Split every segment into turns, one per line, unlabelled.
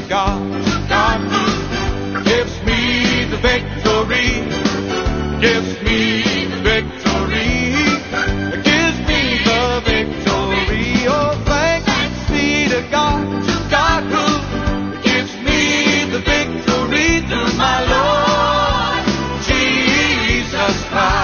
God who gives me the victory, gives me the victory, gives me the victory. Oh, thanks be to God who gives me the victory through my Lord Jesus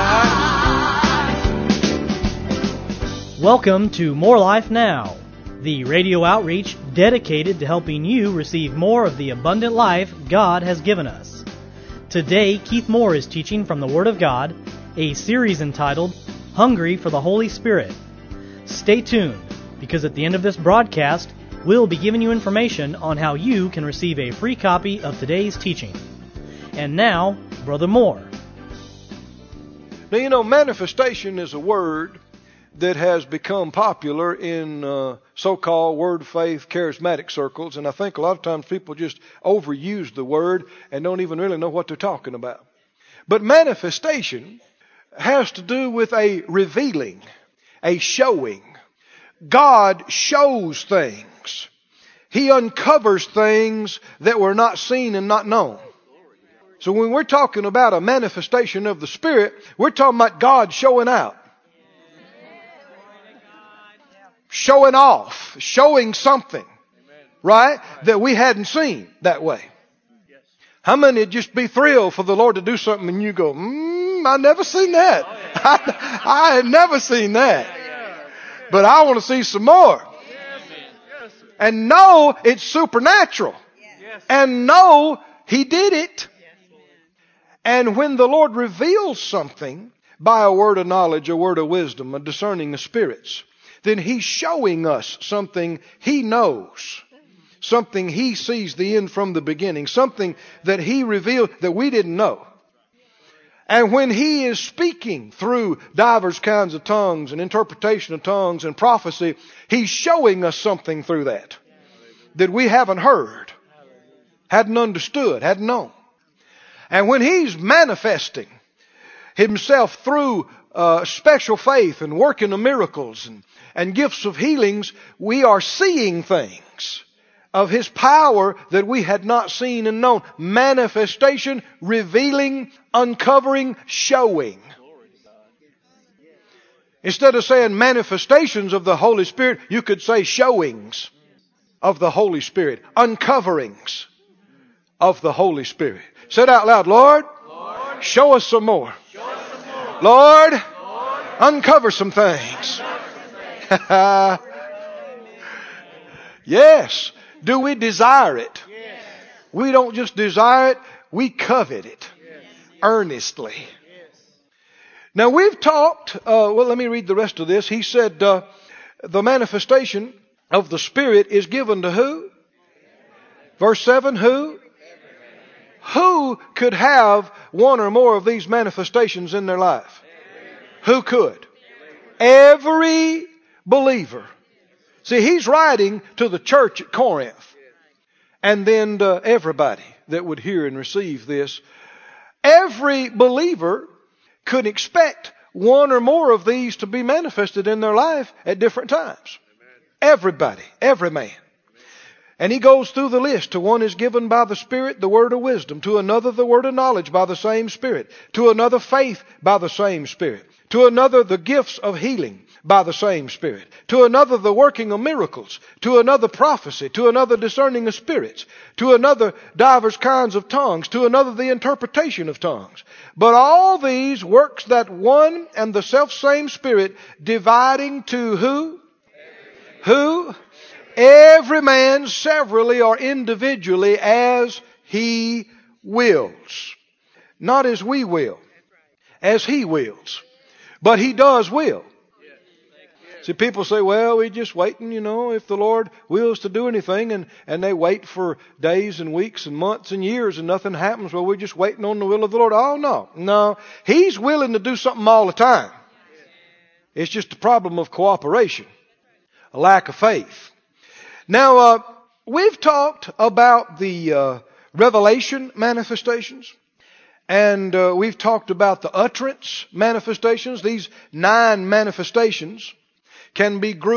Christ.
Welcome to More Life Now, the radio outreach dedicated to helping you receive more of the abundant life God has given us. Today, Keith Moore is teaching from the Word of God, a series entitled Hungry for the Holy Spirit. Stay tuned, because at the end of this broadcast, we'll be giving you information on how you can receive a free copy of today's teaching. And now, Brother Moore.
Now, you know, manifestation is a word that has become popular in so-called word faith charismatic circles, and I think a lot of times people just overuse the word and don't even really know what they're talking about. But manifestation has to do with a revealing, a showing. God shows things. He uncovers things that were not seen and not known. So when we're talking about a manifestation of the Spirit, we're talking about God showing out. Showing off, showing something, right, that we hadn't seen that way. How many would just be thrilled for the Lord to do something and you go, I never seen that. I had never seen that. But I want to see some more. And know it's supernatural. And know He did it. And when the Lord reveals something by a word of knowledge, a word of wisdom, a discerning of spirits, then He's showing us something He knows, something He sees the end from the beginning, something that He revealed that we didn't know. And when He is speaking through divers kinds of tongues and interpretation of tongues and prophecy, He's showing us something through that we haven't heard, hadn't understood, hadn't known. And when He's manifesting Himself through special faith and working of miracles and gifts of healings, we are seeing things of His power that we had not seen and known. Manifestation, revealing, uncovering, showing. Instead of saying manifestations of the Holy Spirit, you could say showings of the Holy Spirit, uncoverings of the Holy Spirit. Say it out loud, Lord, show us some more. Lord, uncover some things. Yes. Do we desire it? Yes. We don't just desire it, we covet it earnestly. Yes. Now we've talked, let me read the rest of this. He said the manifestation of the Spirit is given to who? Verse 7, who? Who could have one or more of these manifestations in their life? Who could? Every believer. See, he's writing to the church at Corinth, and then to everybody that would hear and receive this. Every believer could expect one or more of these to be manifested in their life at different times. Everybody, every man. And he goes through the list. To one is given by the Spirit the word of wisdom. To another the word of knowledge by the same Spirit. To another faith by the same Spirit. To another the gifts of healing by the same Spirit. To another the working of miracles. To another prophecy. To another discerning of spirits. To another divers kinds of tongues. To another the interpretation of tongues. But all these works that one and the selfsame Spirit, dividing to who? Who? Every man severally or individually as he wills. Not as we will. As He wills. But He does will. See, people say, well, we're just waiting, if the Lord wills to do anything, and they wait for days and weeks and months and years and nothing happens. Well, we're just waiting on the will of the Lord. Oh, no. He's willing to do something all the time. It's just a problem of cooperation. A lack of faith. Now, we've talked about the revelation manifestations. And we've talked about the utterance manifestations. These 9 manifestations can be grouped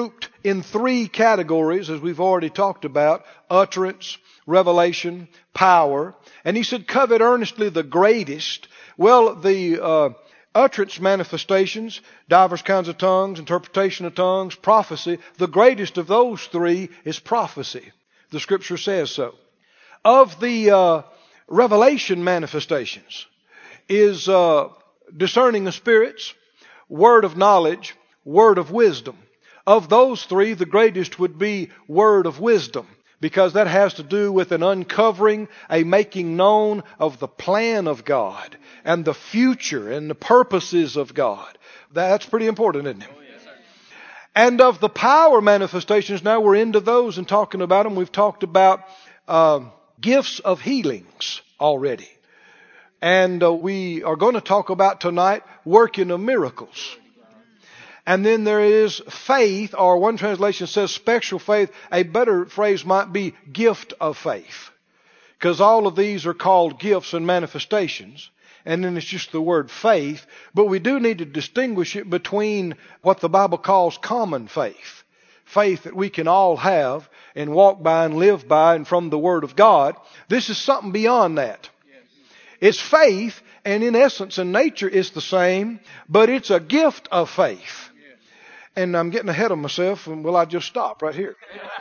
in three categories, as we've already talked about: utterance, revelation, power. And he said, covet earnestly the greatest. Well, the utterance manifestations, divers kinds of tongues, interpretation of tongues, prophecy, the greatest of those three is prophecy. The Scripture says so. Of the revelation manifestations is discerning of spirits, word of knowledge, word of wisdom. Of those three, the greatest would be word of wisdom, because that has to do with an uncovering, a making known of the plan of God and the future and the purposes of God. That's pretty important, isn't it?
Oh, yes, sir.
And of the power manifestations, now we're into those and talking about them. We've talked about gifts of healings already. And we are going to talk about tonight working of miracles. And then there is faith, or one translation says special faith. A better phrase might be gift of faith, because all of these are called gifts and manifestations. And then it's just the word faith. But we do need to distinguish it between what the Bible calls common faith. Faith that we can all have and walk by and live by and from the Word of God. This is something beyond that. It's faith, and in essence and nature it's the same, but it's a gift of faith. And I'm getting ahead of myself, and will I just stop right here?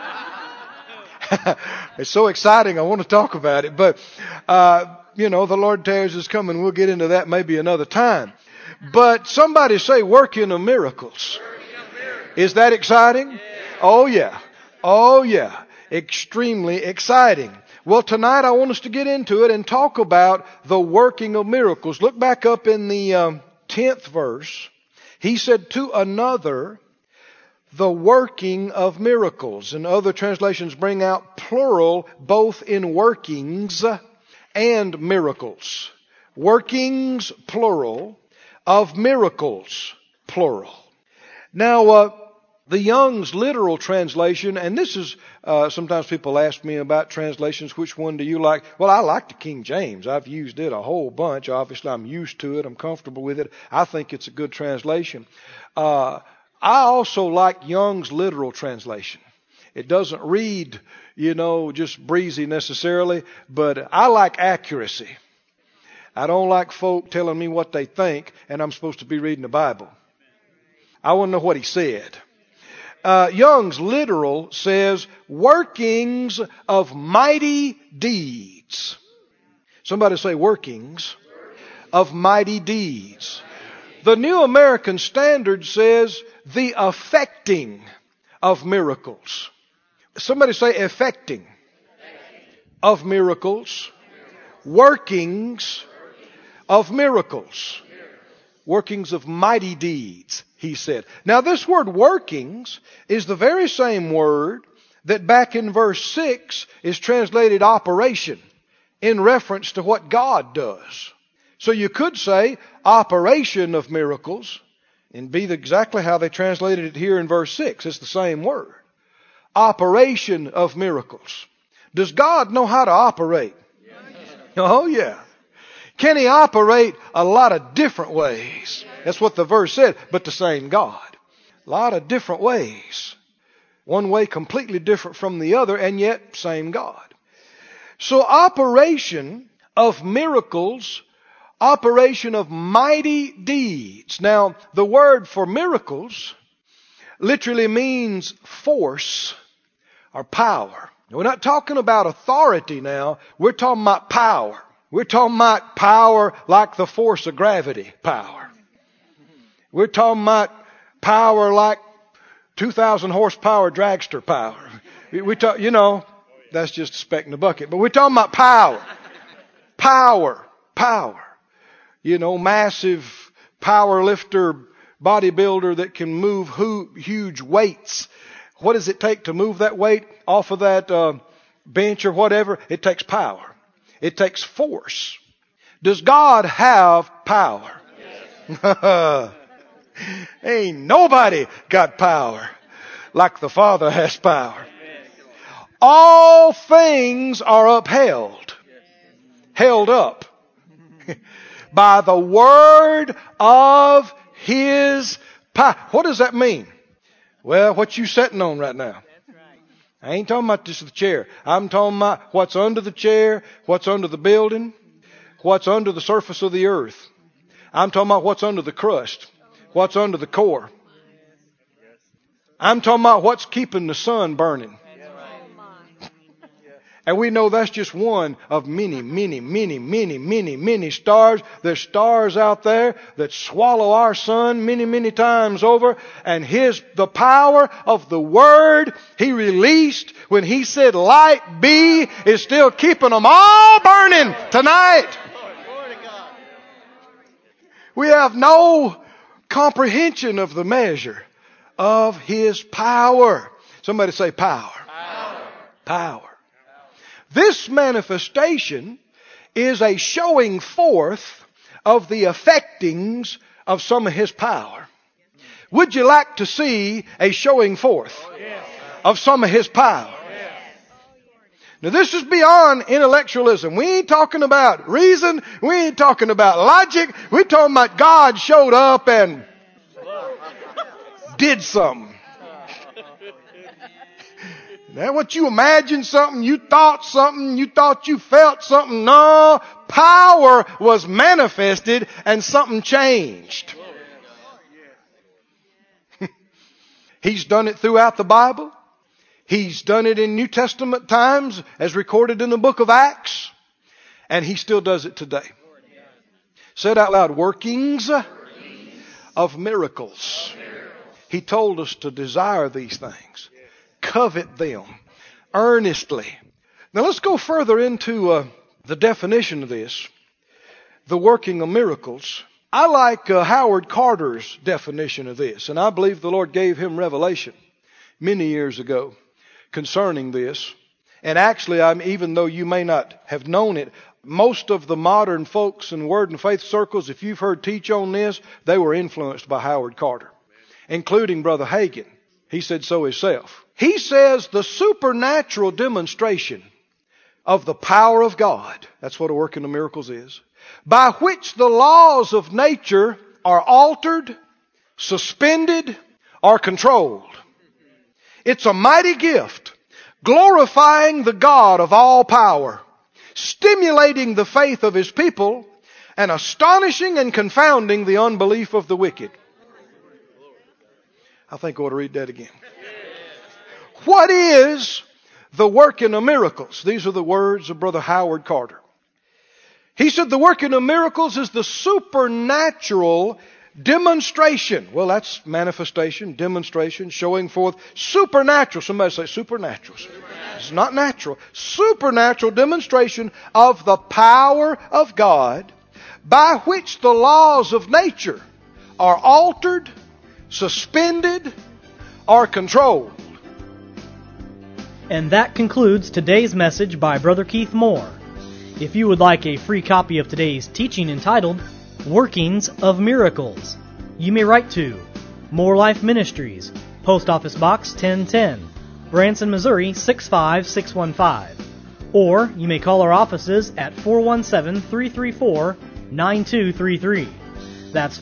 It's so exciting, I want to talk about it. But, the Lord tarries is coming. We'll get into that maybe another time. But somebody say working of miracles. Is that exciting? Oh, yeah. Oh, yeah. Extremely exciting. Well, tonight I want us to get into it and talk about the working of miracles. Look back up in the 10th verse. He said, to another, the working of miracles. And other translations bring out plural, both in workings and miracles. Workings, plural, of miracles, plural. Now, the Young's literal translation, and this is, sometimes people ask me about translations, which one do you like? Well, I like the King James. I've used it a whole bunch. Obviously, I'm used to it. I'm comfortable with it. I think it's a good translation. I also like Young's literal translation. It doesn't read, just breezy necessarily, but I like accuracy. I don't like folk telling me what they think, and I'm supposed to be reading the Bible. I want to know what he said. Young's literal says, workings of mighty deeds. Somebody say workings of mighty deeds. The New American Standard says the effecting of miracles. Somebody say effecting of miracles. Workings of miracles. Workings of mighty deeds, he said. Now this word workings is the very same word that back in verse 6 is translated operation in reference to what God does. So you could say operation of miracles and be exactly how they translated it here in verse 6. It's the same word. Operation of miracles. Does God know how to operate? Oh yeah. Can He operate a lot of different ways? That's what the verse said, but the same God. A lot of different ways. One way completely different from the other, and yet same God. So operation of miracles, operation of mighty deeds. Now, the word for miracles literally means force or power. We're not talking about authority now. We're talking about power. We're talking about power like the force of gravity power. We're talking about power like 2,000 horsepower dragster power. We talk, that's just a speck in the bucket. But we're talking about power. Power. Massive power lifter, bodybuilder that can move huge weights. What does it take to move that weight off of that bench or whatever? It takes power. It takes force. Does God have power? Yes. Ain't nobody got power like the Father has power. All things are upheld, held up by the word of His power. What does that mean? Well, what you sitting on right now? I ain't talking about just the chair. I'm talking about what's under the chair, what's under the building, what's under the surface of the earth. I'm talking about what's under the crust, what's under the core. I'm talking about what's keeping the sun burning. And we know that's just one of many, many, many, many, many, many stars. There's stars out there that swallow our sun many, many times over. And the power of the Word He released when He said, "Light be," is still keeping them all burning tonight. We have no comprehension of the measure of His power. Somebody say power. Power. This manifestation is a showing forth of the effectings of some of His power. Would you like to see a showing forth of some of His power? Now this is beyond intellectualism. We ain't talking about reason. We ain't talking about logic. We're talking about God showed up and did something. Now what you imagined something, you thought you felt something. No, power was manifested and something changed. He's done it throughout the Bible. He's done it in New Testament times as recorded in the book of Acts. And He still does it today. Say it out loud. Workings of miracles. He told us to desire these things. Covet them earnestly. Now let's go further into the definition of this. The working of miracles. I like Howard Carter's definition of this. And I believe the Lord gave him revelation many years ago concerning this. And actually, even though you may not have known it, most of the modern folks in Word and Faith circles, if you've heard teach on this, they were influenced by Howard Carter, including Brother Hagin. He said so himself. He says the supernatural demonstration of the power of God, that's what a working of miracles is, by which the laws of nature are altered, suspended, or controlled. It's a mighty gift, glorifying the God of all power, stimulating the faith of His people, and astonishing and confounding the unbelief of the wicked. I think I ought to read that again. What is the working of miracles? These are the words of Brother Howard Carter. He said the working of miracles is the supernatural demonstration. Well, that's manifestation, demonstration, showing forth. Supernatural. Somebody say supernatural. It's not natural. Supernatural demonstration of the power of God by which the laws of nature are altered, suspended, or controlled.
And that concludes today's message by Brother Keith Moore. If you would like a free copy of today's teaching entitled Workings of Miracles, you may write to More Life Ministries, Post Office Box 1010, Branson, Missouri 65615. Or you may call our offices at 417-334-9233. That's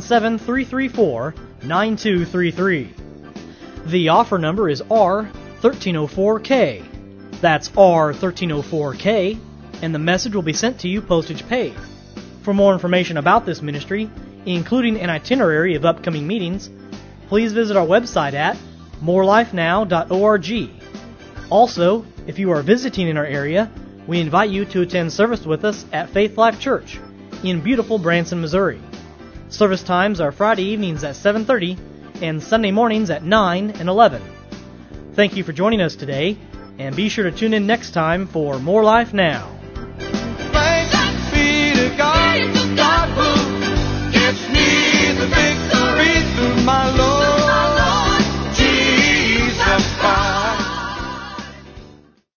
417-334-9233. The offer number is R1304K. That's R1304K, and the message will be sent to you postage paid. For more information about this ministry, including an itinerary of upcoming meetings, please visit our website at morelifenow.org. Also, if you are visiting in our area, we invite you to attend service with us at Faith Life Church in beautiful Branson, Missouri. Service times are Friday evenings at 7:30 and Sunday mornings at 9 and 11. Thank you for joining us today, and be sure to tune in next time for More Life Now.